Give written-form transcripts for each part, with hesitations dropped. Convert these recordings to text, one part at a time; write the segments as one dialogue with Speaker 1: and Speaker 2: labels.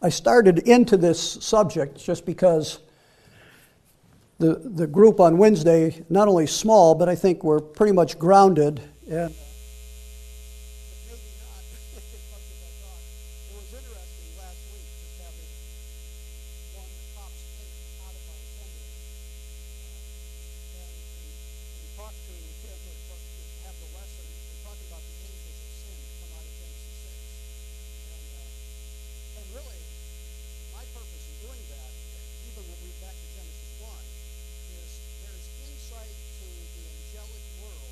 Speaker 1: I started into this subject just because the group on Wednesday, not only small, but I think we're pretty much grounded. And maybe not as much as I thought. It was interesting last week just having one that pops in out of our assembly. And we talked to him, have the lesson. We're talking about the angels of sin that come out of Genesis 6. And really, my purpose in doing that, even when we back to Genesis 1, is there's insight to the angelic world,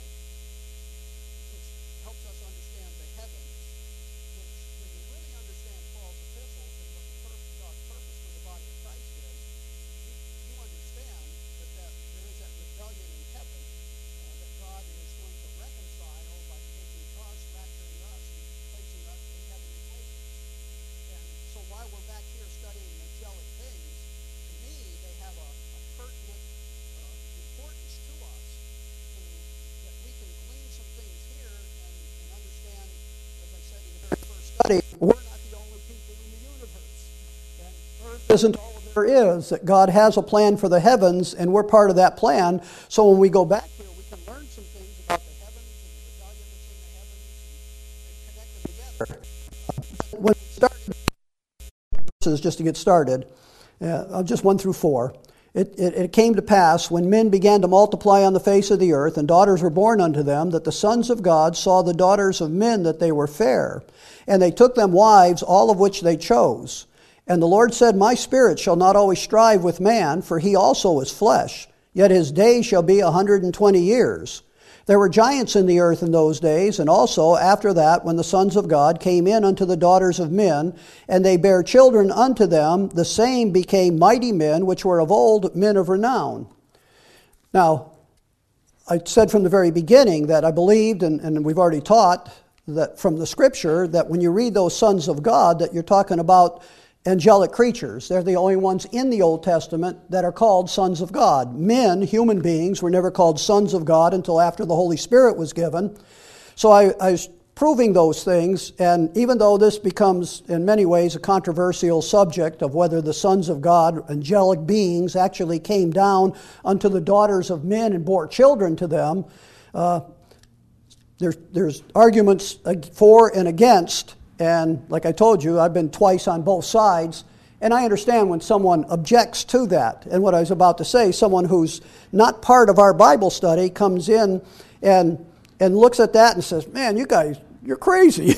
Speaker 1: which helps us understand the heavens, which, when you really understand Paul's epistles and what God's purpose for the body of Christ is, you understand that there is that rebellion in heaven that God is going to reconcile by taking us, rapturing us, and placing us in heavenly places. And so while we're back here studying angelic things, to me, they have a pertinent importance to us, that we can glean some things here and understand, as I said in the very first study, we're not the only people in the universe. And Earth isn't all there is, that God has a plan for the heavens, and we're part of that plan. So when we go back here, we can learn some things about the heavens and the rebellion that's in the heavens and connect them together. When we started, just to get started, just 1 through 4. It came to pass, when men began to multiply on the face of the earth, and daughters were born unto them, that the sons of God saw the daughters of men that they were fair. And they took them wives, all of which they chose. And the Lord said, My spirit shall not always strive with man, for he also is flesh. Yet his days shall be 120 years. There were giants in the earth in those days, and also after that, when the sons of God came in unto the daughters of men, and they bare children unto them, the same became mighty men, which were of old men of renown. Now, I said from the very beginning that I believed, and we've already taught, that from the Scripture, that when you read those sons of God, that you're talking about angelic creatures. They're the only ones in the Old Testament that are called sons of God. Men, human beings, were never called sons of God until after the Holy Spirit was given. So I was proving those things, and even though this becomes in many ways a controversial subject of whether the sons of God, angelic beings, actually came down unto the daughters of men and bore children to them, there's arguments for and against. And like I told you, I've been twice on both sides, and I understand when someone objects to that. And what I was about to say, someone who's not part of our Bible study comes in and looks at that and says, man, you guys, you're crazy.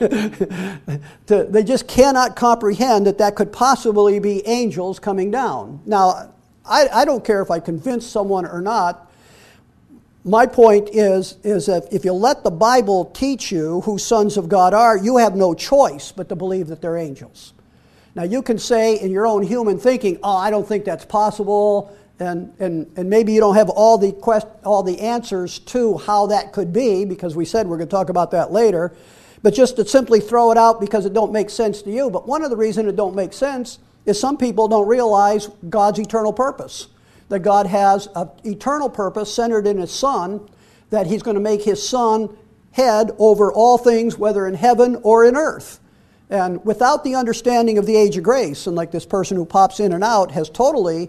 Speaker 1: They just cannot comprehend that could possibly be angels coming down. Now, I don't care if I convince someone or not. My point is that if you let the Bible teach you who sons of God are, you have no choice but to believe that they're angels. Now, you can say in your own human thinking, oh, I don't think that's possible, and maybe you don't have all the answers to how that could be, because we said we're going to talk about that later, but just to simply throw it out because it don't make sense to you. But one of the reasons it don't make sense is some people don't realize God's eternal purpose. That God has an eternal purpose centered in His Son, that He's going to make His Son head over all things, whether in heaven or in earth. And without the understanding of the age of grace, and like this person who pops in and out has totally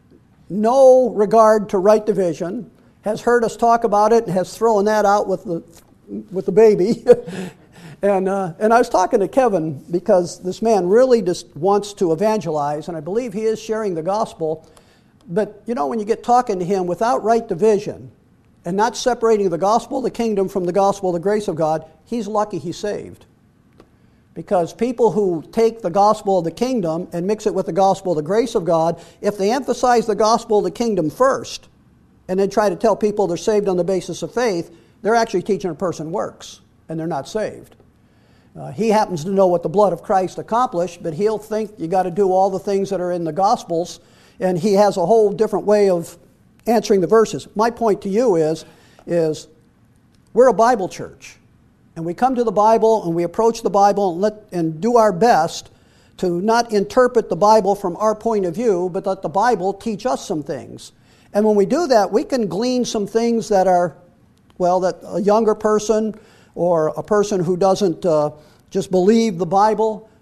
Speaker 1: no regard to right division, has heard us talk about it, and has thrown that out with the baby. And I was talking to Kevin because this man really just wants to evangelize, and I believe he is sharing the gospel. But, you know, when you get talking to him without right division and not separating the gospel of the kingdom from the gospel of the grace of God, he's lucky he's saved. Because people who take the gospel of the kingdom and mix it with the gospel of the grace of God, if they emphasize the gospel of the kingdom first and then try to tell people they're saved on the basis of faith, they're actually teaching a person works, and they're not saved. He happens to know what the blood of Christ accomplished, but he'll think you got to do all the things that are in the Gospels, and he has a whole different way of answering the verses. My point to you is we're a Bible church, and we come to the Bible and we approach the Bible and do our best to not interpret the Bible from our point of view, but let the Bible teach us some things. And when we do that, we can glean some things that are, well, that a younger person or a person who doesn't just believe the Bible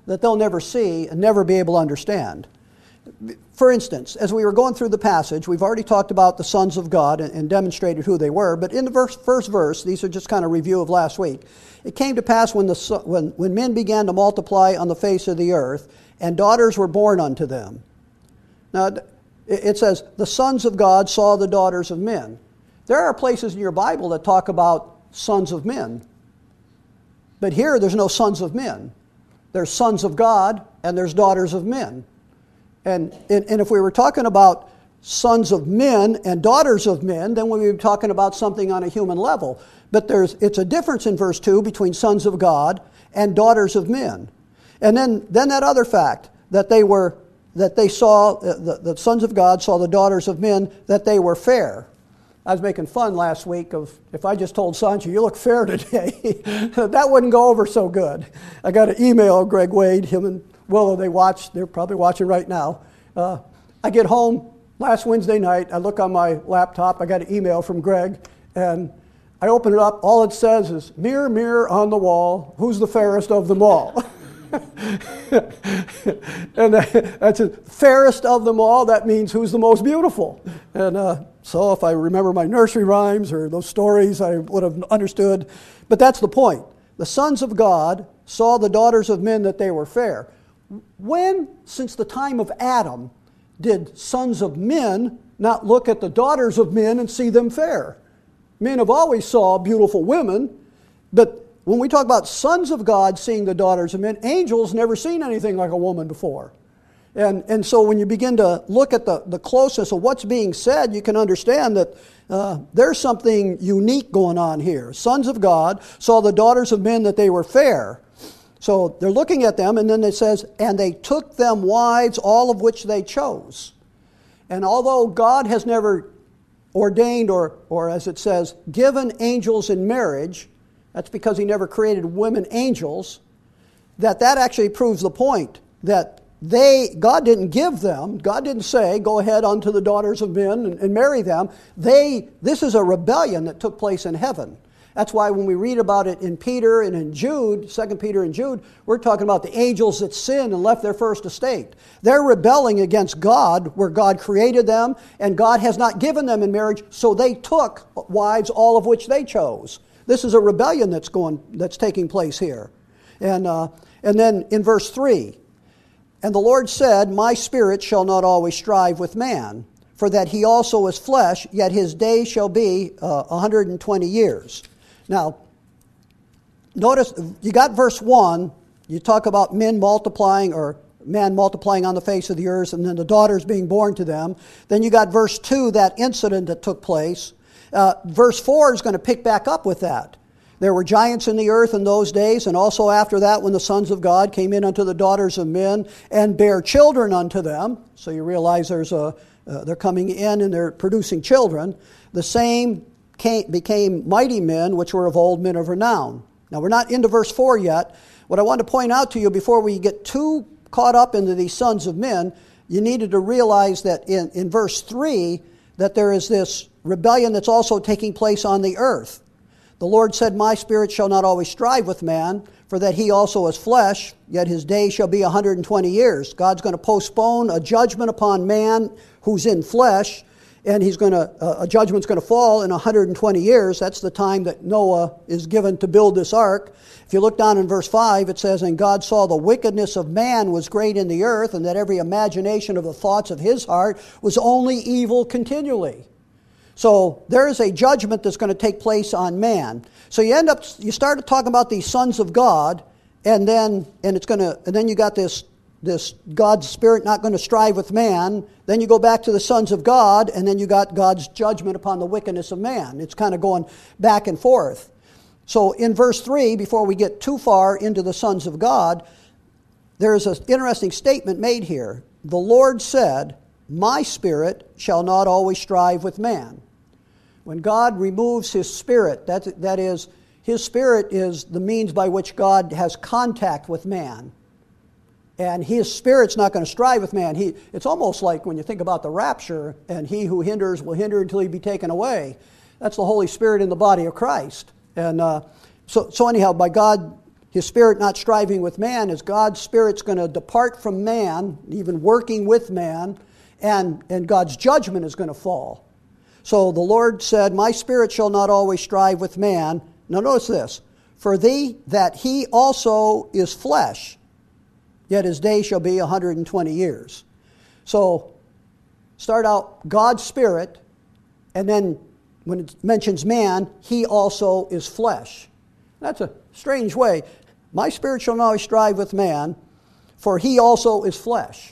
Speaker 1: that they'll never see and never be able to understand. For instance, as we were going through the passage, we've already talked about the sons of God and demonstrated who they were, but in the first verse, these are just kind of review of last week. It came to pass when men began to multiply on the face of the earth, and daughters were born unto them. Now, it says, the sons of God saw the daughters of men. There are places in your Bible that talk about sons of men. But here, there's no sons of men. There's sons of God, and there's daughters of men. And if we were talking about sons of men and daughters of men, then we would be talking about something on a human level. But it's a difference in verse 2 between sons of God and daughters of men. And then that other fact, that they saw, the sons of God saw the daughters of men, that they were fair. I was making fun last week of if I just told Sancho, you look fair today, that wouldn't go over so good. I got an email, Greg Wade, him and Willow, they're probably watching right now. I get home last Wednesday night, I look on my laptop, I got an email from Greg, and I open it up, all it says is, mirror, mirror on the wall, who's the fairest of them all? And that's it. Fairest of them all, that means who's the most beautiful. And so if I remember my nursery rhymes or those stories, I would have understood. But that's the point. The sons of God saw the daughters of men that they were fair. When, since the time of Adam, did sons of men not look at the daughters of men and see them fair? Men have always saw beautiful women, but when we talk about sons of God seeing the daughters of men, angels never seen anything like a woman before. And so when you begin to look at the closeness of what's being said, you can understand that there's something unique going on here. Sons of God saw the daughters of men that they were fair. So they're looking at them, and then it says, and they took them wives, all of which they chose. And although God has never ordained or as it says, given angels in marriage, that's because he never created women angels, that actually proves the point that God didn't give them, God didn't say, go ahead unto the daughters of men and marry them. This is a rebellion that took place in heaven. That's why when we read about it in Peter and in Jude, 2 Peter and Jude, we're talking about the angels that sinned and left their first estate. They're rebelling against God where God created them, and God has not given them in marriage, so they took wives, all of which they chose. This is a rebellion that's taking place here. And then in verse 3, and the Lord said, my spirit shall not always strive with man, for that he also is flesh, yet his days shall be 120 years. Now, notice, you got verse 1, you talk about men multiplying, or man multiplying on the face of the earth, and then the daughters being born to them. Then you got verse 2, that incident that took place. Verse 4 is going to pick back up with that. There were giants in the earth in those days, and also after that when the sons of God came in unto the daughters of men and bare children unto them. So you realize they're coming in and they're producing children. The same became mighty men, which were of old, men of renown. Now we're not into verse 4 yet. What I want to point out to you before we get too caught up into these sons of men, you needed to realize that in verse 3 that there is this rebellion that's also taking place on the earth. The Lord said, my spirit shall not always strive with man, for that he also is flesh, yet his days shall be 120 years. God's going to postpone a judgment upon man who's in flesh, and a judgment's going to fall in 120 years. That's the time that Noah is given to build this ark. If you look down in verse 5, it says, and God saw the wickedness of man was great in the earth, and that every imagination of the thoughts of his heart was only evil continually. So there is a judgment that's going to take place on man. So you start talking about these sons of God, and then you got this God's spirit not going to strive with man. Then you go back to the sons of God, and then you got God's judgment upon the wickedness of man. It's kind of going back and forth. So in verse 3, before we get too far into the sons of God, there is an interesting statement made here. The Lord said, my spirit shall not always strive with man. When God removes his spirit, that is, his spirit is the means by which God has contact with man. And his spirit's not going to strive with man. It's almost like when you think about the rapture, and he who hinders will hinder until he be taken away. That's the Holy Spirit in the body of Christ. And so anyhow, by God, his spirit not striving with man is God's spirit's going to depart from man, even working with man, and God's judgment is going to fall. So the Lord said, my spirit shall not always strive with man. Now notice this. For thee that he also is flesh, yet his day shall be 120 years. So start out God's spirit, and then when it mentions man, he also is flesh. That's a strange way. My spirit shall not always strive with man, for he also is flesh.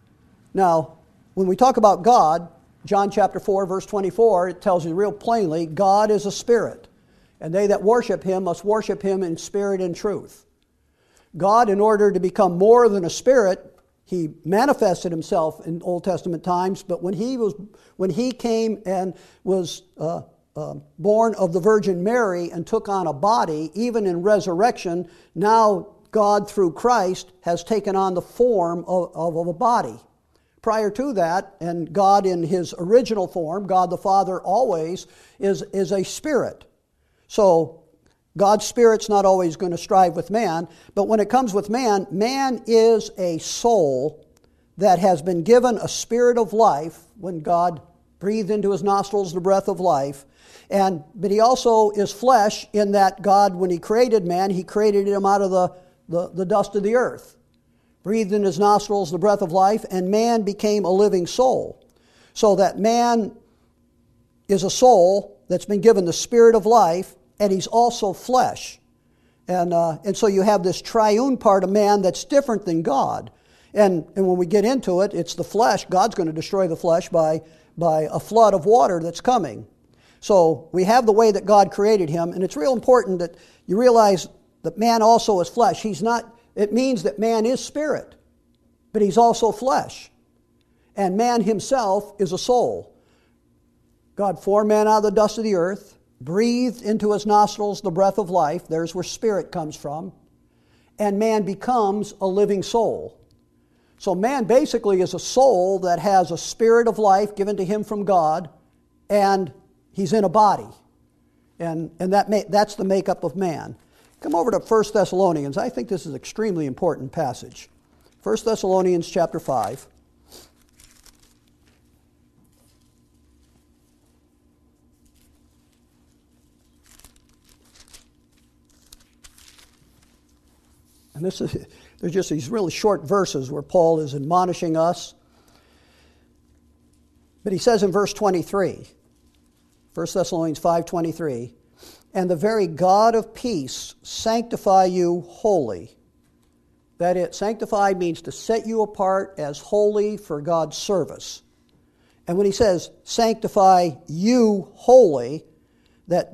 Speaker 1: Now, when we talk about God, John chapter 4, verse 24, it tells you real plainly, God is a spirit, and they that worship him must worship him in spirit and truth. God, in order to become more than a spirit, he manifested himself in Old Testament times, but when he came and was born of the Virgin Mary and took on a body, even in resurrection, now God through Christ has taken on the form of a body. Prior to that, and God in his original form, God the Father always is a spirit. So God's spirit's not always going to strive with man, but when it comes with man, man is a soul that has been given a spirit of life when God breathed into his nostrils the breath of life. But he also is flesh in that God, when he created man, he created him out of the dust of the earth. Breathed in his nostrils the breath of life, and man became a living soul. So that man is a soul that's been given the spirit of life, and he's also flesh. And so you have this triune part of man that's different than God. And when we get into it, it's the flesh. God's going to destroy the flesh by a flood of water that's coming. So we have the way that God created him, and it's real important that you realize that man also is flesh. It means that man is spirit, but he's also flesh. And man himself is a soul. God formed man out of the dust of the earth, breathed into his nostrils the breath of life. There's where spirit comes from. And man becomes a living soul. So man basically is a soul that has a spirit of life given to him from God, and he's in a body. And that's the makeup of man. Come over to 1 Thessalonians. I think this is an extremely important passage. 1 Thessalonians chapter 5. And there's just these really short verses where Paul is admonishing us. But he says in verse 23, 1 Thessalonians 5:23, and the very God of peace sanctify you wholly. Sanctify means to set you apart as holy for God's service. And when he says sanctify you wholly, that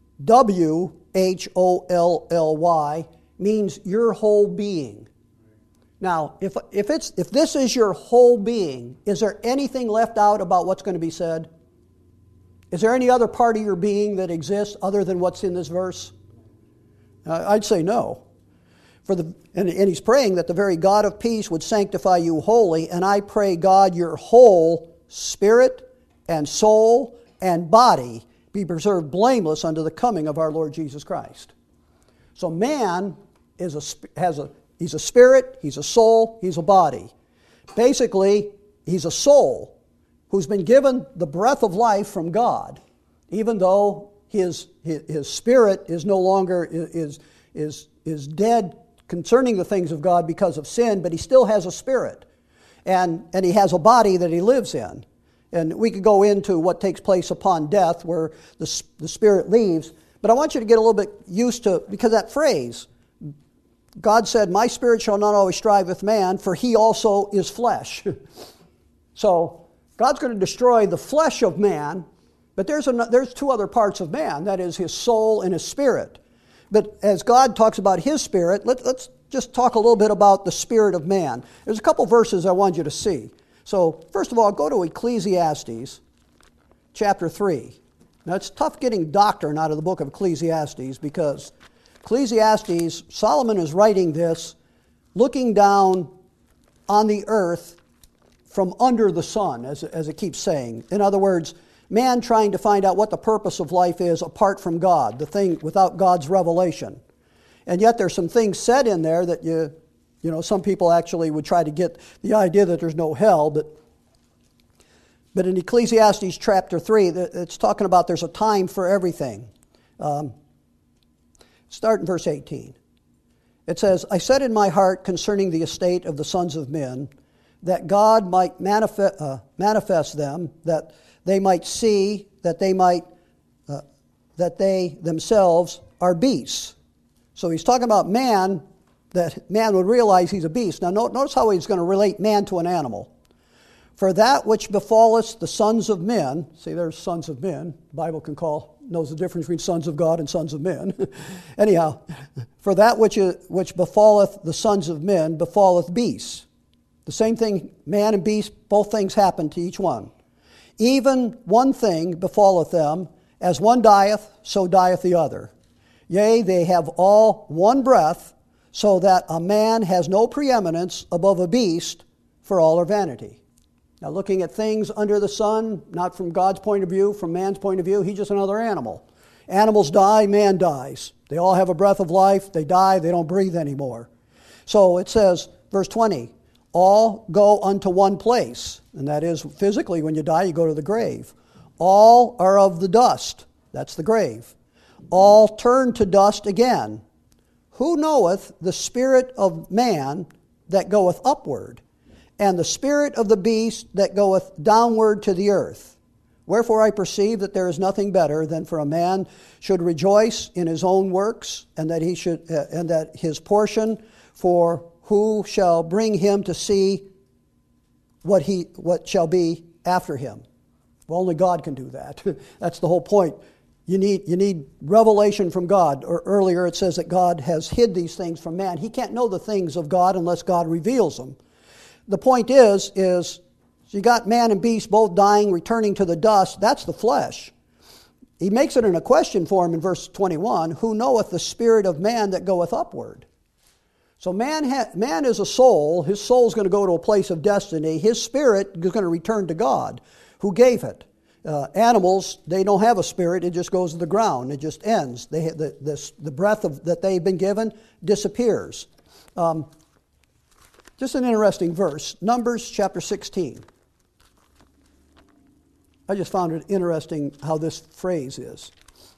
Speaker 1: W-H-O-L-L-Y means your whole being. Now, if this is your whole being, is there anything left out about what's going to be said? Is there any other part of your being that exists other than what's in this verse? I'd say no. And he's praying that the very God of peace would sanctify you wholly, and I pray, God, your whole spirit and soul and body be preserved blameless unto the coming of our Lord Jesus Christ. So man he's a spirit, he's a soul, he's a body. Basically, he's a soul who's been given the breath of life from God, even though his spirit is no longer is dead concerning the things of God because of sin, but he still has a spirit, and he has a body that he lives in. And we could go into what takes place upon death, where the spirit leaves. But I want you to get a little bit used to, because that phrase, God said, my spirit shall not always strive with man, for he also is flesh. So God's going to destroy the flesh of man, but there's two other parts of man, that is his soul and his spirit. But as God talks about his spirit, let's just talk a little bit about the spirit of man. There's a couple verses I want you to see. So first of all, go to Ecclesiastes chapter 3. Now it's tough getting doctrine out of the book of Ecclesiastes, because Ecclesiastes, Solomon is writing this looking down on the earth from under the sun, as it keeps saying. In other words, man trying to find out what the purpose of life is apart from God, the thing without God's revelation. And yet there's some things said in there that some people actually would try to get the idea that there's no hell, but in Ecclesiastes chapter 3, it's talking about there's a time for everything. Start in verse 18. It says, I said in my heart concerning the estate of the sons of men, that God might manifest them, that they might see, that they themselves are beasts. So he's talking about man, that man would realize he's a beast. Now notice how he's going to relate man to an animal. For that which befalleth the sons of men, see there's sons of men, the Bible knows the difference between sons of God and sons of men. Anyhow, for that which befalleth the sons of men befalleth beasts. The same thing, man and beast, both things happen to each one. Even one thing befalleth them, as one dieth, so dieth the other. Yea, they have all one breath, so that a man has no preeminence above a beast, for all are vanity. Now, looking at things under the sun, not from God's point of view, from man's point of view, he's just another animal. Animals die, man dies. They all have a breath of life. They die, they don't breathe anymore. So it says, verse 20, all go unto one place. And that is, physically, when you die, you go to the grave. All are of the dust. That's the grave. All turn to dust again. Who knoweth the spirit of man that goeth upward, and the spirit of the beast that goeth downward to the earth? Wherefore I perceive that there is nothing better than for a man should rejoice in his own works, and that his portion, for who shall bring him to see what shall be after him? Well, only God can do that. That's the whole point. You need revelation from God. Or earlier it says that God has hid these things from man. He can't know the things of God unless God reveals them. The point is you got man and beast both dying, returning to the dust. That's the flesh. He makes it in a question form in verse 21. Who knoweth the spirit of man that goeth upward? So man is a soul. His soul is going to go to a place of destiny. His spirit is going to return to God, who gave it. Animals, they don't have a spirit. It just goes to the ground. It just ends. The breath that they've been given disappears. Just an interesting verse. Numbers chapter 16. I just found it interesting how this phrase is.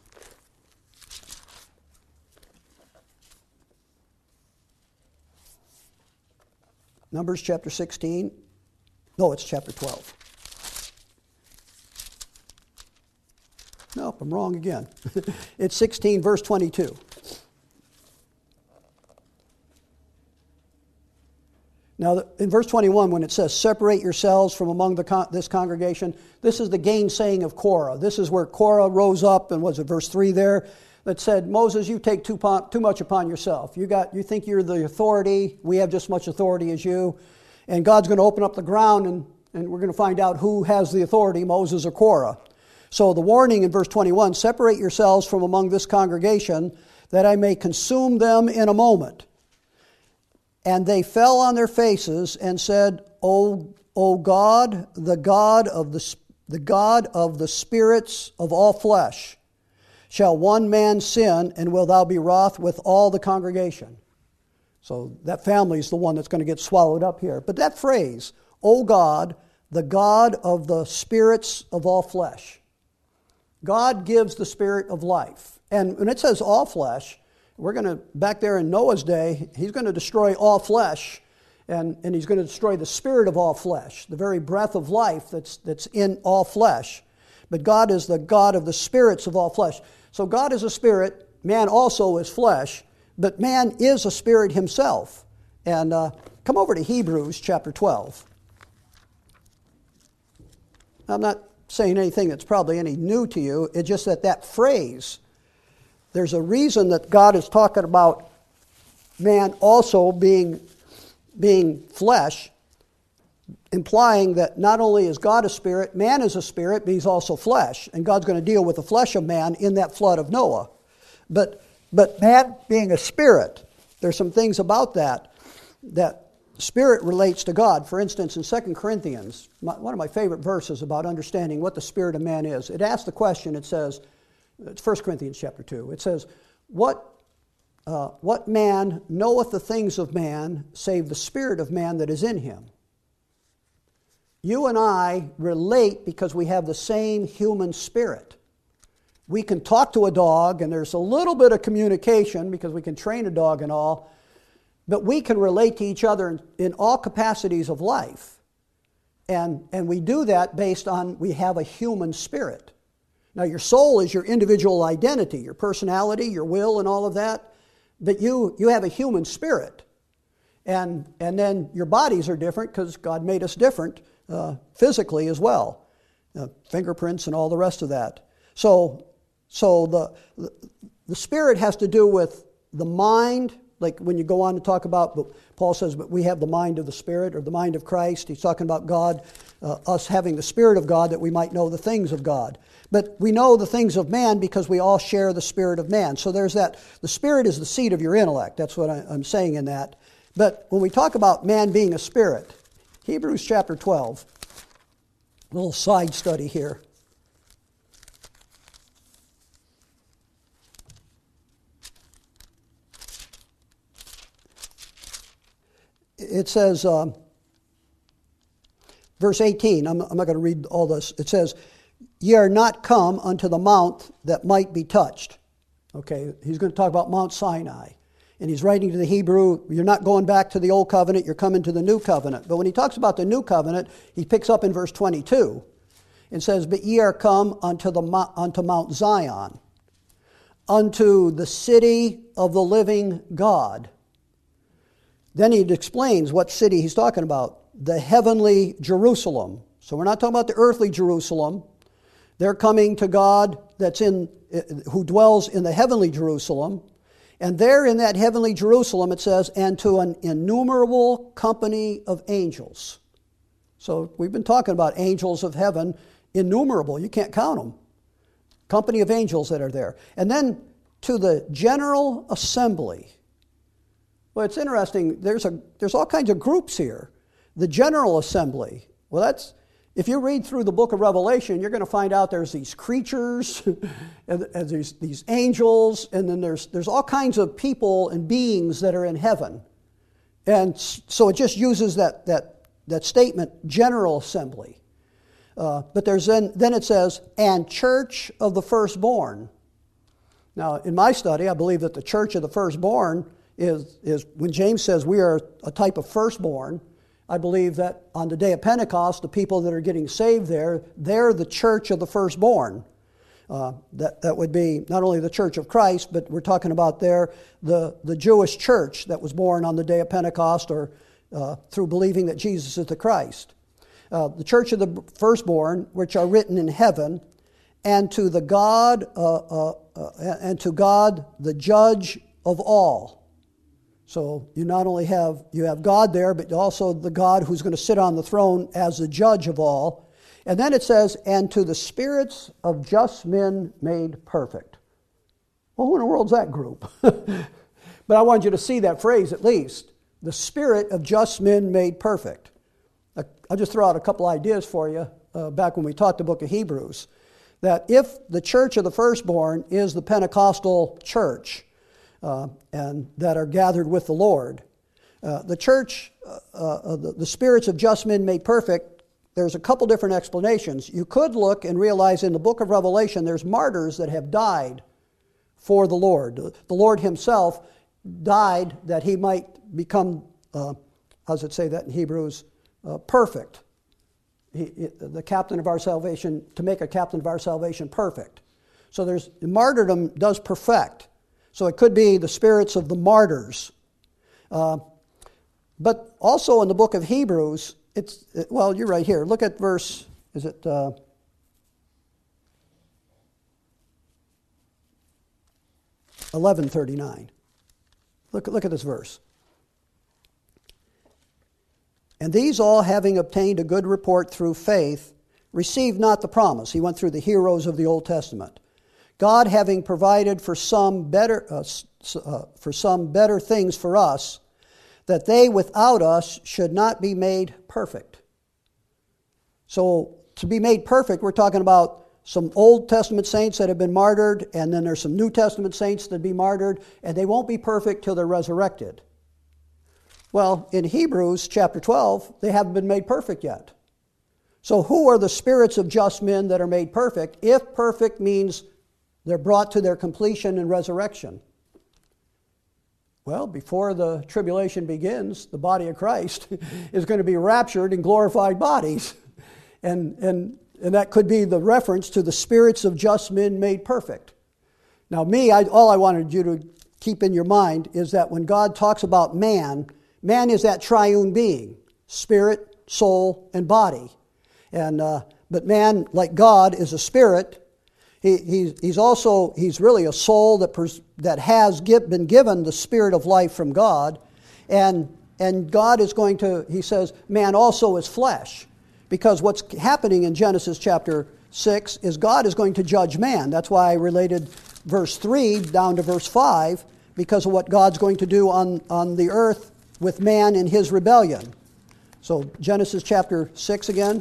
Speaker 1: Numbers chapter 16. No, it's chapter 12. Nope, I'm wrong again. It's 16, verse 22. Now, in verse 21, when it says, separate yourselves from among this congregation, this is the gainsaying of Korah. This is where Korah rose up, and was it verse 3 there, that said, Moses, you take too much upon yourself. You think you're the authority. We have just as much authority as you. And God's going to open up the ground, and we're going to find out who has the authority, Moses or Korah. So the warning in verse 21, separate yourselves from among this congregation, that I may consume them in a moment. And they fell on their faces and said, O God, the God of the spirits of all flesh, shall one man sin, and wilt thou be wroth with all the congregation? So that family is the one that's going to get swallowed up here. But that phrase, O God, the God of the spirits of all flesh. God gives the spirit of life. And when it says all flesh, we're going to, back there in Noah's day, he's going to destroy all flesh, and he's going to destroy the spirit of all flesh, the very breath of life that's in all flesh. But God is the God of the spirits of all flesh. So God is a spirit, man also is flesh, but man is a spirit himself. And come over to Hebrews chapter 12. I'm not saying anything that's probably any new to you. It's just that phrase, there's a reason that God is talking about man also being flesh, implying that not only is God a spirit, man is a spirit, but he's also flesh. And God's going to deal with the flesh of man in that flood of Noah. But man being a spirit, there's some things about that spirit relates to God. For instance, in 2 Corinthians, one of my favorite verses about understanding what the spirit of man is, it asks the question, it says, it's 1 Corinthians chapter 2, it says, what what man knoweth the things of man, save the spirit of man that is in him? You and I relate because we have the same human spirit. We can talk to a dog, and there's a little bit of communication because we can train a dog and all, but we can relate to each other in all capacities of life. And we do that based on we have a human spirit. Now, your soul is your individual identity, your personality, your will, and all of that, but you have a human spirit. And then your bodies are different because God made us different physically as well, fingerprints and all the rest of that. So the spirit has to do with the mind, like when you go on to talk about, but Paul says, but we have the mind of the Spirit, or the mind of Christ. He's talking about God, us having the Spirit of God that we might know the things of God. But we know the things of man because we all share the spirit of man. So there's that. The spirit is the seat of your intellect. That's what I'm saying in that. But when we talk about man being a spirit, Hebrews chapter 12, a little side study here. It says, verse 18, I'm not going to read all this. It says, ye are not come unto the mount that might be touched. Okay, he's going to talk about Mount Sinai. And he's writing to the Hebrew, you're not going back to the old covenant, you're coming to the new covenant. But when he talks about the new covenant, he picks up in verse 22 and says, but ye are come unto Mount Zion, unto the city of the living God. Then he explains what city he's talking about, the heavenly Jerusalem. So we're not talking about the earthly Jerusalem. They're coming to God who dwells in the heavenly Jerusalem. And there in that heavenly Jerusalem, it says, and to an innumerable company of angels. So we've been talking about angels of heaven, innumerable. You can't count them. Company of angels that are there. And then to the general assembly. Well, it's interesting. There's all kinds of groups here. The general assembly. Well, that's, if you read through the book of Revelation, you're going to find out there's these creatures, and there's these angels, and then there's all kinds of people and beings that are in heaven. And so it just uses that statement, general assembly. But there's then it says, and church of the firstborn. Now, in my study, I believe that the church of the firstborn is when James says we are a type of firstborn. I believe that on the day of Pentecost, the people that are getting saved there, they're the church of the firstborn. That would be not only the church of Christ, but we're talking about there the Jewish church that was born on the day of Pentecost, or through believing that Jesus is the Christ. The church of the firstborn, which are written in heaven, and to the God the judge of all. So you not only have God there, but also the God who's going to sit on the throne as the judge of all. And then it says, and to the spirits of just men made perfect. Well, who in the world's that group? But I wanted you to see that phrase at least. The spirit of just men made perfect. I'll just throw out a couple ideas for you back when we taught the book of Hebrews. That if the church of the firstborn is the Pentecostal church, and that are gathered with the Lord. The church, the spirits of just men made perfect, there's a couple different explanations. You could look and realize in the book of Revelation there's martyrs that have died for the Lord. The Lord himself died that he might become, how does it say that in Hebrews? Perfect. The captain of our salvation, to make a captain of our salvation perfect. So martyrdom does perfect. So it could be the spirits of the martyrs. But also in the book of Hebrews, you're right here. Look at verse, is it 11:39. Look at this verse. And these all, having obtained a good report through faith, received not the promise. He went through the heroes of the Old Testament. God having provided for some better things for us, that they without us should not be made perfect. So to be made perfect, we're talking about some Old Testament saints that have been martyred, and then there's some New Testament saints that be martyred, and they won't be perfect till they're resurrected. Well, in Hebrews chapter 12, they haven't been made perfect yet. So who are the spirits of just men that are made perfect, if perfect means they're brought to their completion in resurrection? Well, before the tribulation begins, the body of Christ is going to be raptured in glorified bodies. And that could be the reference to the spirits of just men made perfect. Now all I wanted you to keep in your mind is that when God talks about man, man is that triune being, spirit, soul, and body. But man, like God, is a spirit. He's really a soul that has been given the spirit of life from God. And God is going to, he says, man also is flesh. Because what's happening in Genesis chapter 6 is God is going to judge man. That's why I related verse 3 down to verse 5, because of what God's going to do on the earth with man in his rebellion. So Genesis chapter 6 again.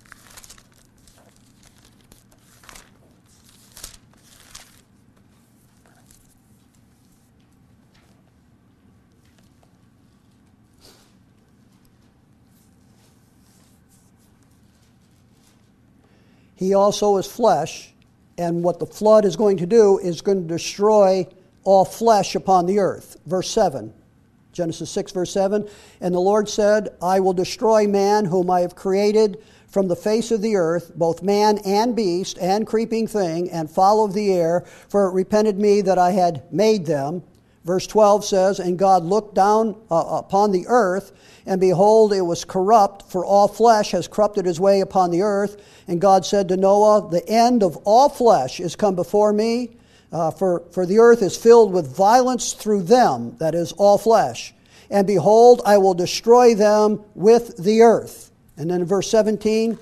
Speaker 1: He also is flesh, and what the flood is going to do is going to destroy all flesh upon the earth. Verse 7, Genesis 6, verse 7, and the Lord said, I will destroy man whom I have created from the face of the earth, both man and beast and creeping thing and fowl of the air, for it repented me that I had made them. Verse 12 says, and God looked down upon the earth, and behold, it was corrupt, for all flesh has corrupted his way upon the earth. And God said to Noah, the end of all flesh is come before me, for the earth is filled with violence through them, that is, all flesh. And behold, I will destroy them with the earth. And then in verse 17,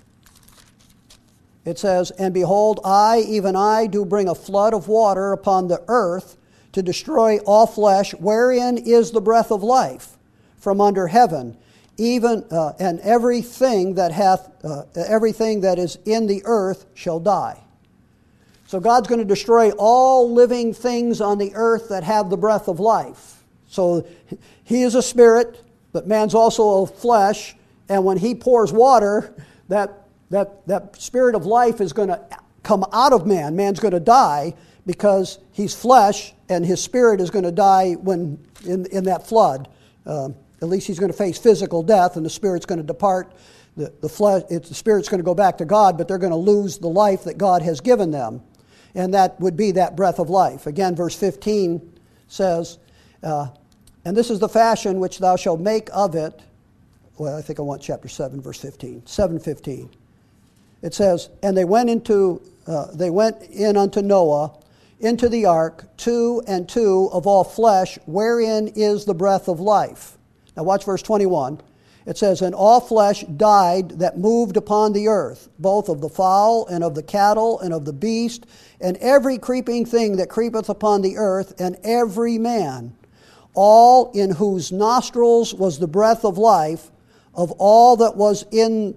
Speaker 1: it says, and behold, I, even I, do bring a flood of water upon the earth to destroy all flesh, wherein is the breath of life from under heaven, even and everything that is in the earth shall die. So God's going to destroy all living things on the earth that have the breath of life. So he is a spirit, but man's also a flesh, and when he pours water, that spirit of life is going to come out of man. Man's going to die because he's flesh, and his spirit is going to die when in that flood. At least he's going to face physical death, and the spirit's going to depart. The spirit's going to go back to God, but they're going to lose the life that God has given them. And that would be that breath of life. Again, verse 15 says, and this is the fashion which thou shalt make of it. Well, I think I want chapter 7, verse 15. 7:15. It says, and they went in unto Noah, into the ark, 2 and 2 of all flesh, wherein is the breath of life. Now watch verse 21. It says, and all flesh died that moved upon the earth, both of the fowl and of the cattle and of the beast, and every creeping thing that creepeth upon the earth, and every man, all in whose nostrils was the breath of life, of all that was in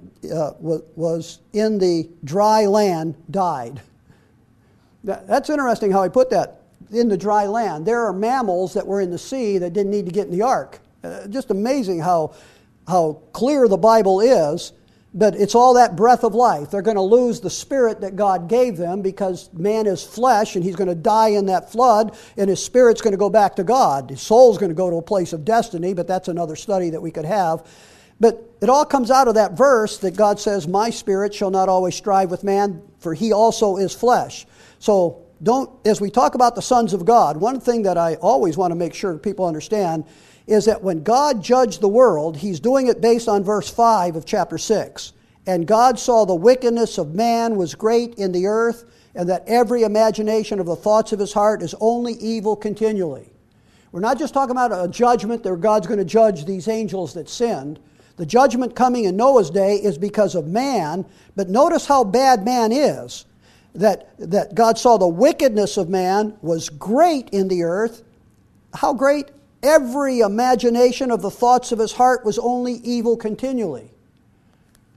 Speaker 1: the dry land died. That's interesting how he put that, in the dry land. There are mammals that were in the sea that didn't need to get in the ark. Just amazing how clear the Bible is, but it's all that breath of life. They're going to lose the spirit that God gave them because man is flesh and he's going to die in that flood, and his spirit's going to go back to God. His soul's going to go to a place of destiny, but that's another study that we could have. But it all comes out of that verse that God says, my spirit shall not always strive with man, for he also is flesh. So as we talk about the sons of God, one thing that I always want to make sure people understand is that when God judged the world, he's doing it based on verse 5 of chapter 6. And God saw the wickedness of man was great in the earth, and that every imagination of the thoughts of his heart is only evil continually. We're not just talking about a judgment that God's going to judge these angels that sinned. The judgment coming in Noah's day is because of man, but notice how bad man is. That God saw the wickedness of man was great in the earth. How great? Every imagination of the thoughts of his heart was only evil continually.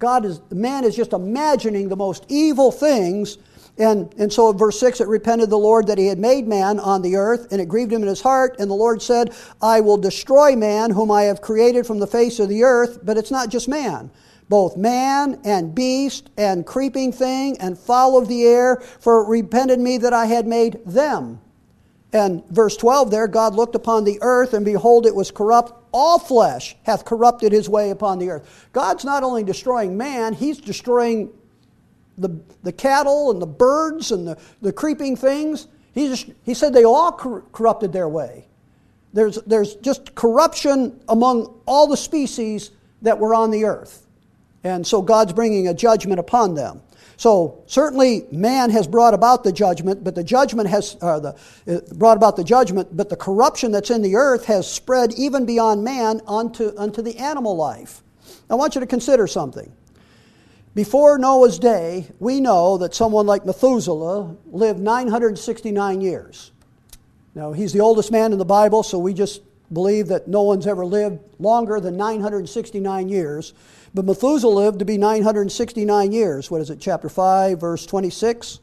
Speaker 1: Man is just imagining the most evil things. And so in verse 6, it repented the Lord that he had made man on the earth, and it grieved him in his heart. And the Lord said, I will destroy man whom I have created from the face of the earth. But it's not just man. Both man and beast and creeping thing and fowl of the air, for it repented me that I had made them. And verse 12 there, God looked upon the earth, and behold, it was corrupt. All flesh hath corrupted his way upon the earth. God's not only destroying man, he's destroying the cattle and the birds and the creeping things. He said they all corrupted their way. There's just corruption among all the species that were on the earth. And so God's bringing a judgment upon them. So certainly man has brought about the judgment, but the judgment has brought about the judgment, but the corruption that's in the earth has spread even beyond man unto the animal life. I want you to consider something. Before Noah's day, we know that someone like Methuselah lived 969 years. Now, he's the oldest man in the Bible, so we just believe that no one's ever lived longer than 969 years. But Methuselah lived to be 969 years. What is it, chapter 5, verse 26?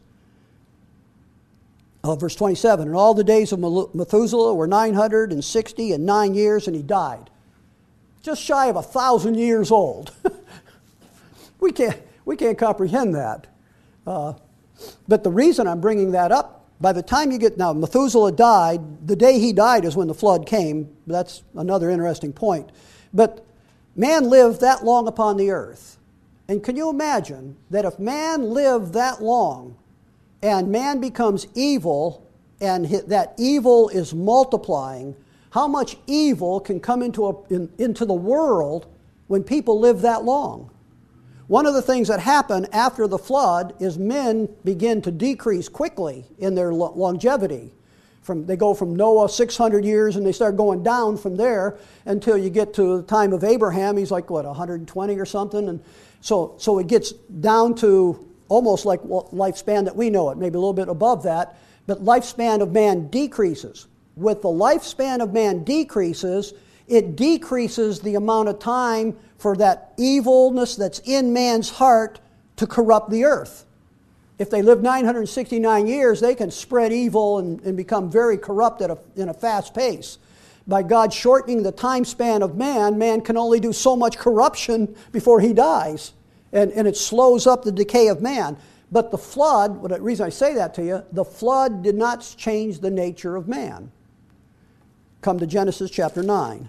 Speaker 1: Verse 27. And all the days of Methuselah were 969 years, and he died. Just shy of 1,000 years old. We can't comprehend that. But the reason I'm bringing that up, by the time you get, now Methuselah died, the day he died is when the flood came. That's another interesting point. But man lived that long upon the earth. And can you imagine that if man lived that long and man becomes evil and that evil is multiplying, how much evil can come into the world when people live that long? One of the things that happen after the flood is men begin to decrease quickly in their longevity. They go from Noah 600 years and they start going down from there until you get to the time of Abraham. He's like, 120 or something? And so it gets down to almost like lifespan that we know it, maybe a little bit above that. But lifespan of man decreases. With the lifespan of man decreases, it decreases the amount of time for that evilness that's in man's heart to corrupt the earth. If they live 969 years, they can spread evil and become very corrupt in a fast pace. By God shortening the time span of man can only do so much corruption before he dies. And it slows up the decay of man. But the flood, the reason I say that to you, the flood did not change the nature of man. Come to Genesis chapter 9.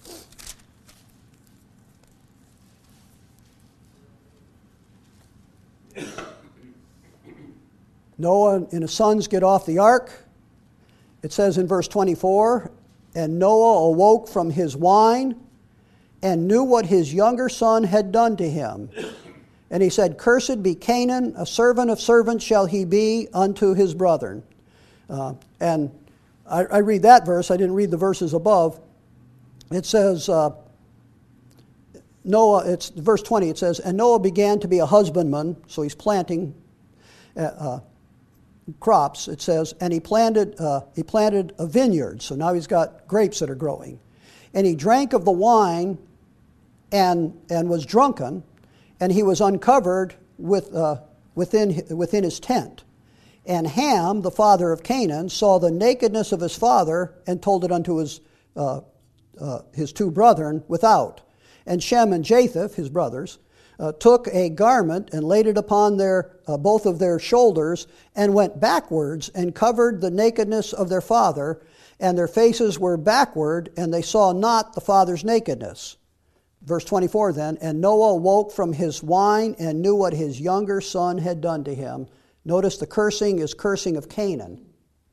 Speaker 1: Noah and his sons get off the ark. It says in verse 24, and Noah awoke from his wine and knew what his younger son had done to him. And he said, cursed be Canaan, a servant of servants shall he be unto his brethren. And I read that verse. I didn't read the verses above. It says, Noah, it's verse 20, it says, and Noah began to be a husbandman, so he's planting crops, it says, and he planted a vineyard, so now he's got grapes that are growing. And he drank of the wine and was drunken, and he was uncovered within his tent. And Ham, the father of Canaan, saw the nakedness of his father and told it unto his two brethren without. And Shem and Japheth, his brothers, took a garment and laid it upon both of their shoulders and went backwards and covered the nakedness of their father, and their faces were backward, and they saw not the father's nakedness. Verse 24 then, and Noah awoke from his wine and knew what his younger son had done to him. Notice the cursing is cursing of Canaan.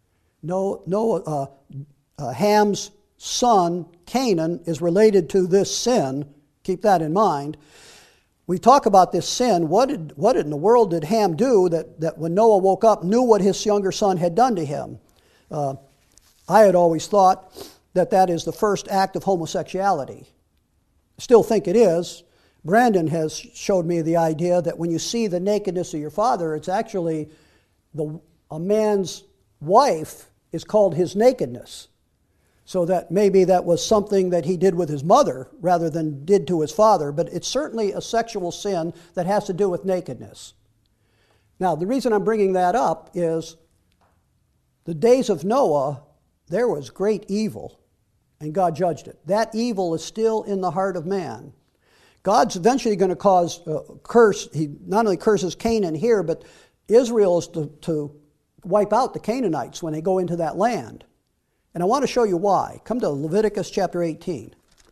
Speaker 1: Ham's son, Canaan, is related to this sin. Keep that in mind. We talk about this sin. What in the world did Ham do that when Noah woke up knew what his younger son had done to him? I had always thought that is the first act of homosexuality. Still think it is. Brandon has showed me the idea that when you see the nakedness of your father, it's actually a man's wife is called his nakedness. So that maybe that was something that he did with his mother rather than did to his father, but it's certainly a sexual sin that has to do with nakedness. Now, the reason I'm bringing that up is the days of Noah, there was great evil, and God judged it. That evil is still in the heart of man. God's eventually going to cause curse. He not only curses Canaan here, but Israel is to wipe out the Canaanites when they go into that land. And I want to show you why. Come to Leviticus chapter 18.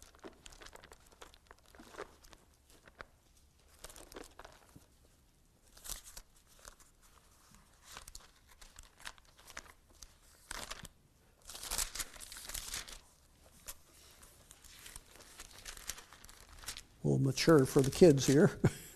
Speaker 1: A little mature for the kids here.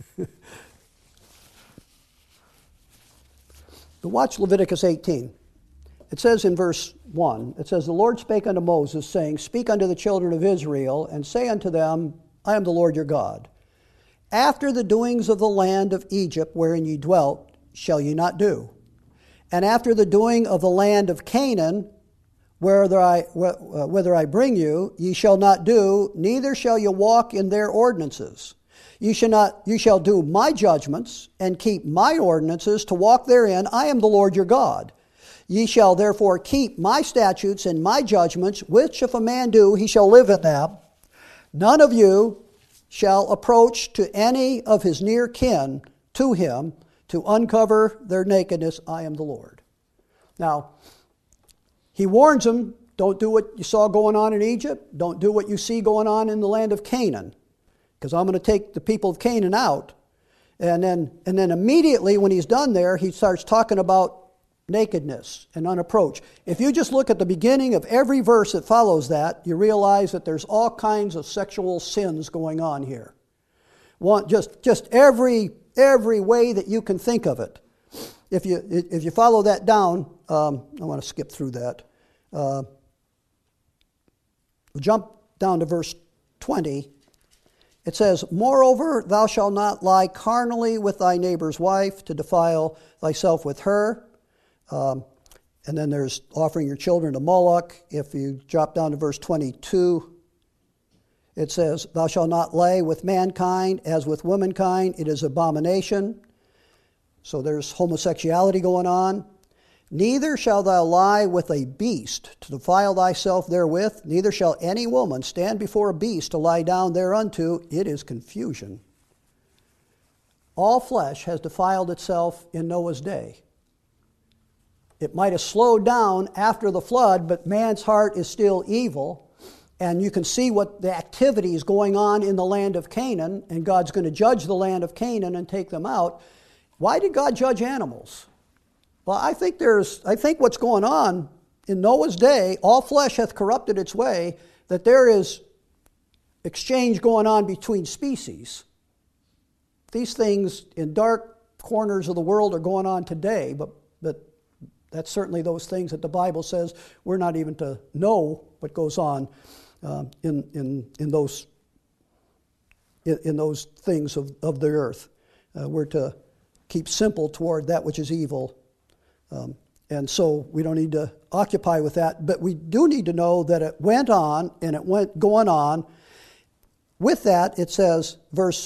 Speaker 1: But watch Leviticus 18. It says in verse 1, it says, "The Lord spake unto Moses, saying, Speak unto the children of Israel, and say unto them, I am the Lord your God. After the doings of the land of Egypt wherein ye dwelt, shall ye not do. And after the doing of the land of Canaan, whither I bring you, ye shall not do, neither shall ye walk in their ordinances. You shall do my judgments, and keep my ordinances, to walk therein. I am the Lord your God. Ye shall therefore keep my statutes and my judgments, which if a man do, he shall live in them. None of you shall approach to any of his near kin to him to uncover their nakedness. I am the Lord." Now, he warns them, don't do what you saw going on in Egypt. Don't do what you see going on in the land of Canaan, because I'm going to take the people of Canaan out. And then immediately when he's done there, he starts talking about nakedness and unapproach. If you just look at the beginning of every verse that follows that, you realize that there's all kinds of sexual sins going on here. Just every way that you can think of it. If you follow that down, I want to skip through that. We'll jump down to verse 20. It says, "Moreover, thou shalt not lie carnally with thy neighbor's wife, to defile thyself with her." And then there's offering your children to Moloch. If you drop down to verse 22, it says, "Thou shalt not lay with mankind as with womankind. It is abomination." So there's homosexuality going on. "Neither shalt thou lie with a beast to defile thyself therewith. Neither shall any woman stand before a beast to lie down thereunto. It is confusion." All flesh has defiled itself in Noah's day. It might have slowed down after the flood, but man's heart is still evil. And you can see what the activity is going on in the land of Canaan, and God's going to judge the land of Canaan and take them out. Why did God judge animals? Well, I think what's going on in Noah's day, all flesh hath corrupted its way, that there is exchange going on between species. These things in dark corners of the world are going on today, but that's certainly those things that the Bible says we're not even to know what goes on in those things of the earth. We're to keep simple toward that which is evil. And so we don't need to occupy with that, but we do need to know that it went on, and it went going on. With that, it says, verse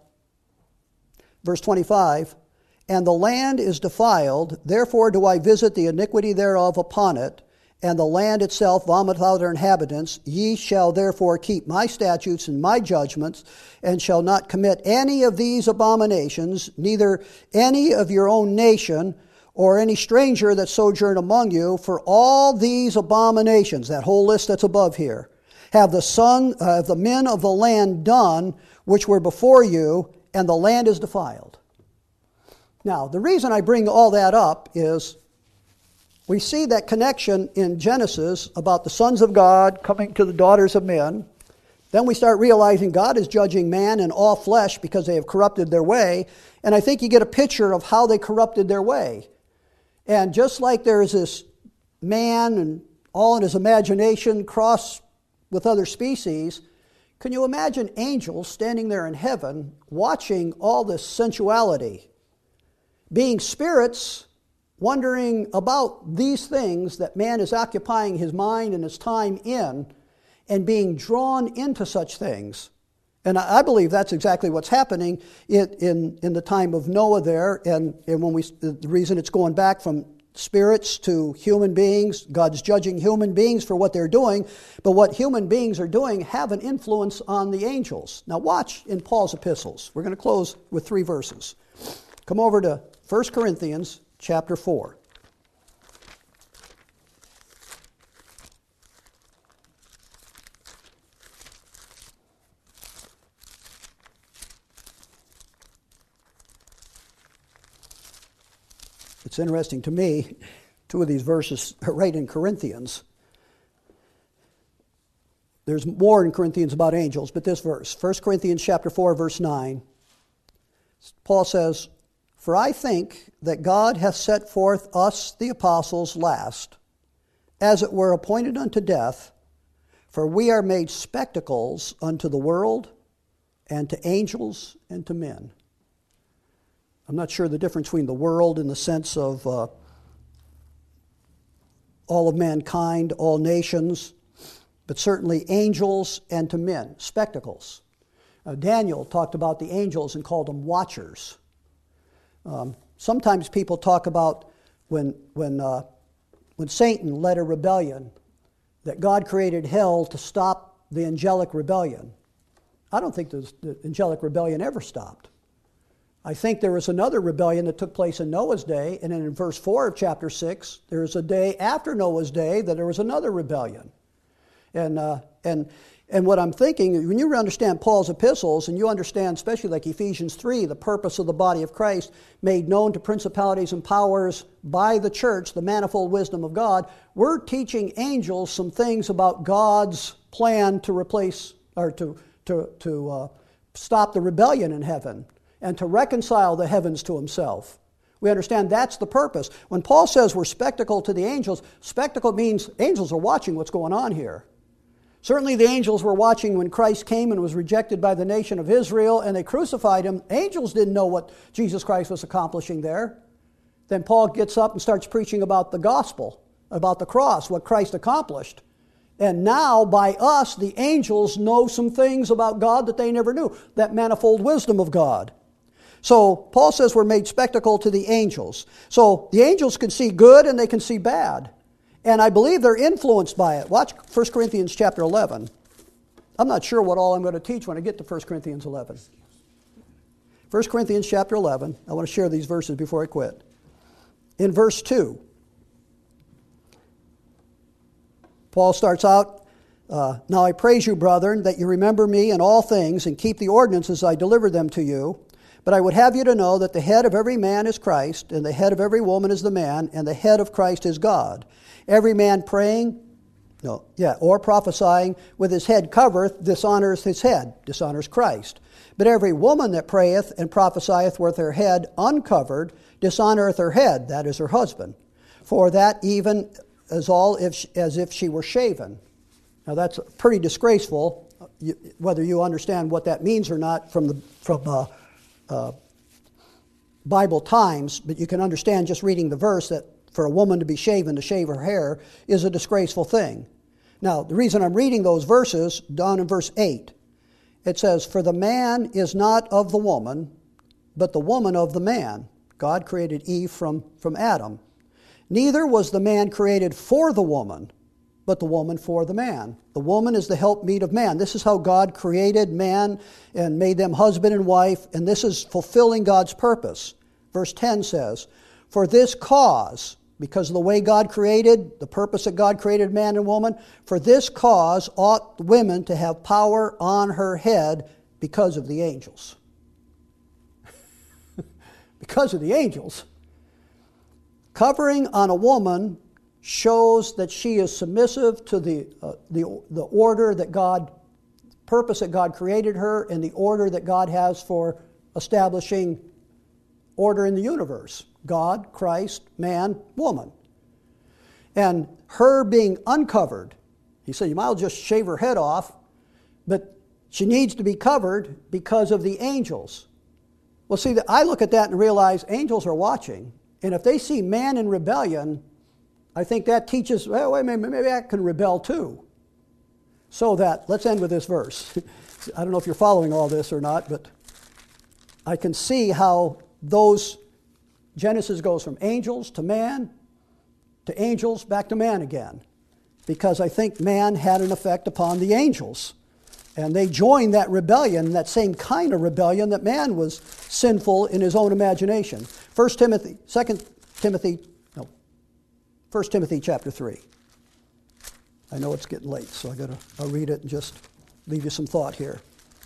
Speaker 1: 25, "And the land is defiled, therefore do I visit the iniquity thereof upon it, and the land itself vomit out their inhabitants. Ye shall therefore keep my statutes and my judgments, and shall not commit any of these abominations, neither any of your own nation, or any stranger that sojourn among you, for all these abominations," that whole list that's above here, "have the men of the land done, which were before you, and the land is defiled." Now, the reason I bring all that up is we see that connection in Genesis about the sons of God coming to the daughters of men. Then we start realizing God is judging man and all flesh because they have corrupted their way. And I think you get a picture of how they corrupted their way. And just like there is this man and all in his imagination cross with other species, can you imagine angels standing there in heaven watching all this sensuality? Being spirits, wondering about these things that man is occupying his mind and his time in, and being drawn into such things. And I believe that's exactly what's happening in the time of Noah there, and when the reason it's going back from spirits to human beings. God's judging human beings for what they're doing, but what human beings are doing have an influence on the angels. Now watch in Paul's epistles. We're going to close with 3 verses. Come over to 1 Corinthians chapter 4. It's interesting to me, 2 of these verses are right in Corinthians. There's more in Corinthians about angels, but this verse, 1 Corinthians chapter 4, verse 9, Paul says, "For I think that God hath set forth us, the apostles, last, as it were appointed unto death, for we are made spectacles unto the world, and to angels, and to men." I'm not sure the difference between the world in the sense of all of mankind, all nations, but certainly angels and to men, spectacles. Daniel talked about the angels and called them watchers. Sometimes people talk about when Satan led a rebellion, that God created hell to stop the angelic rebellion. I don't think the angelic rebellion ever stopped. I think there was another rebellion that took place in Noah's day, and then in verse 4 of chapter 6, there is a day after Noah's day that there was another rebellion. And what I'm thinking, when you understand Paul's epistles, and you understand, especially like Ephesians 3, the purpose of the body of Christ, made known to principalities and powers by the church, the manifold wisdom of God, we're teaching angels some things about God's plan to replace, or to stop the rebellion in heaven, and to reconcile the heavens to himself. We understand that's the purpose. When Paul says we're spectacle to the angels, spectacle means angels are watching what's going on here. Certainly the angels were watching when Christ came and was rejected by the nation of Israel and they crucified him. Angels didn't know what Jesus Christ was accomplishing there. Then Paul gets up and starts preaching about the gospel, about the cross, what Christ accomplished. And now, by us, the angels know some things about God that they never knew, that manifold wisdom of God. So Paul says we're made spectacle to the angels. So the angels can see good and they can see bad. And I believe they're influenced by it. Watch 1 Corinthians chapter 11. I'm not sure what all I'm going to teach when I get to 1 Corinthians 11. 1 Corinthians chapter 11. I want to share these verses before I quit. In verse 2, Paul starts out, "Now I praise you, brethren, that you remember me in all things and keep the ordinances I delivered them to you. But I would have you to know that the head of every man is Christ, and the head of every woman is the man, and the head of Christ is God. Every man praying, or prophesying with his head covereth dishonors his head, dishonors Christ. But every woman that prayeth and prophesieth with her head uncovered dishonoreth her head, that is her husband. For that even as if she were shaven." Now that's pretty disgraceful, whether you understand what that means or not from Bible times, but you can understand just reading the verse that for a woman to be shaven, to shave her hair, is a disgraceful thing. Now, the reason I'm reading those verses, down in verse 8, it says, "For the man is not of the woman, but the woman of the man." God created Eve from Adam. "Neither was the man created for the woman, but the woman for the man. The woman is the helpmeet of man." This is how God created man and made them husband and wife, and this is fulfilling God's purpose. Verse 10 says, "For this cause," because of the way God created, the purpose that God created man and woman, "for this cause ought women to have power on her head because of the angels." Because of the angels. Covering on a woman shows that she is submissive to the order that God, purpose that God created her, and the order that God has for establishing order in the universe. God, Christ, man, woman. And her being uncovered, he said, you might as well just shave her head off, but she needs to be covered because of the angels. Well, see, I look at that and realize angels are watching. And if they see man in rebellion, I think that teaches, well, wait, maybe I can rebel too. So that, let's end with this verse. I don't know if you're following all this or not, but I can see how Genesis goes from angels to man, to angels, back to man again. Because I think man had an effect upon the angels. And they joined that rebellion, that same kind of rebellion that man was sinful in his own imagination. 1 Timothy chapter 3. I know it's getting late, so I'll read it and just leave you some thought here.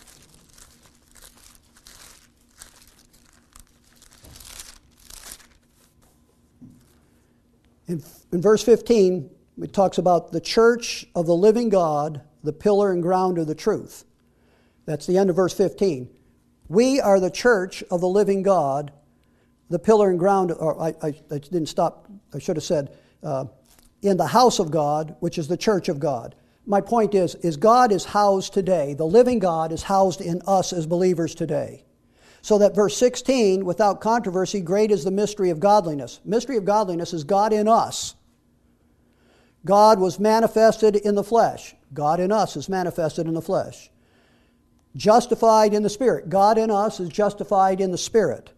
Speaker 1: In verse 15, it talks about the church of the living God, the pillar and ground of the truth. That's the end of verse 15. We are the church of the living God, the pillar and ground, or I didn't stop, I should have said, in the house of God, which is the church of God. My point is God is housed today. The living God is housed in us as believers today. So that verse 16, without controversy, great is the mystery of godliness. Mystery of godliness is God in us. God was manifested in the flesh. God in us is manifested in the flesh. Justified in the Spirit. God in us is justified in the Spirit.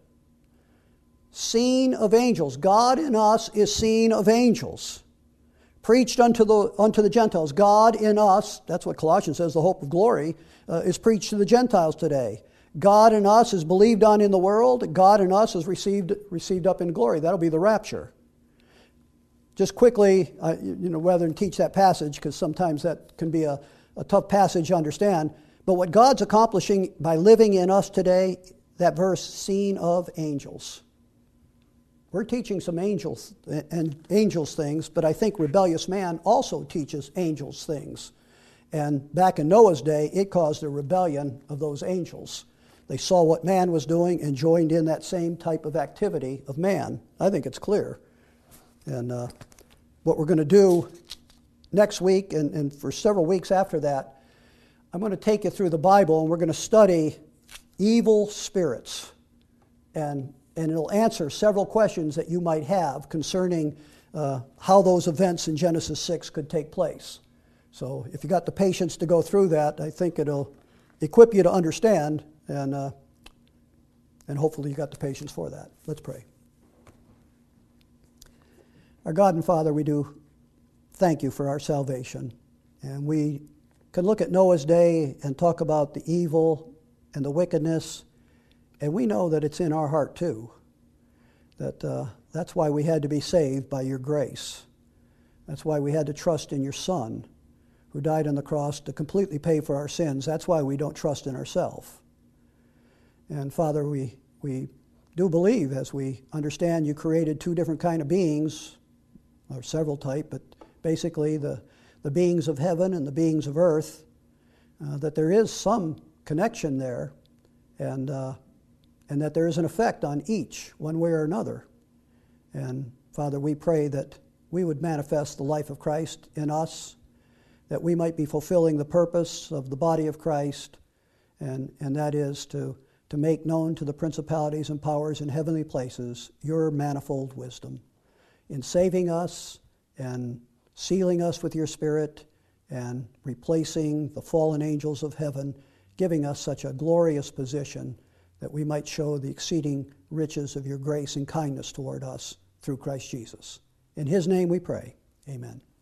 Speaker 1: Seen of angels. God in us is seen of angels. Preached unto the Gentiles. God in us, that's what Colossians says, the hope of glory, is preached to the Gentiles today. God in us is believed on in the world. God in us is received up in glory. That'll be the rapture. Just quickly, rather than teach that passage, because sometimes that can be a tough passage to understand, but what God's accomplishing by living in us today, that verse, seen of angels. We're teaching some angels things, but I think rebellious man also teaches angels things. And back in Noah's day, it caused a rebellion of those angels. They saw what man was doing and joined in that same type of activity of man. I think it's clear. And what we're going to do next week and for several weeks after that, I'm going to take you through the Bible and we're going to study evil spirits. And it'll answer several questions that you might have concerning how those events in Genesis 6 could take place. So if you got the patience to go through that, I think it'll equip you to understand, and hopefully you got the patience for that. Let's pray. Our God and Father, we do thank you for our salvation. And we can look at Noah's day and talk about the evil and the wickedness, and we know that it's in our heart too. That's why we had to be saved by your grace. That's why we had to trust in your Son, who died on the cross to completely pay for our sins. That's why we don't trust in ourselves. And Father, we do believe, as we understand you created two different kind of beings, or several type, but basically the beings of heaven and the beings of earth, that there is some connection there, and that there is an effect on each, one way or another. And Father, we pray that we would manifest the life of Christ in us, that we might be fulfilling the purpose of the body of Christ, and that is to make known to the principalities and powers in heavenly places your manifold wisdom in saving us and sealing us with your Spirit and replacing the fallen angels of heaven, giving us such a glorious position that we might show the exceeding riches of your grace and kindness toward us through Christ Jesus. In his name we pray. Amen.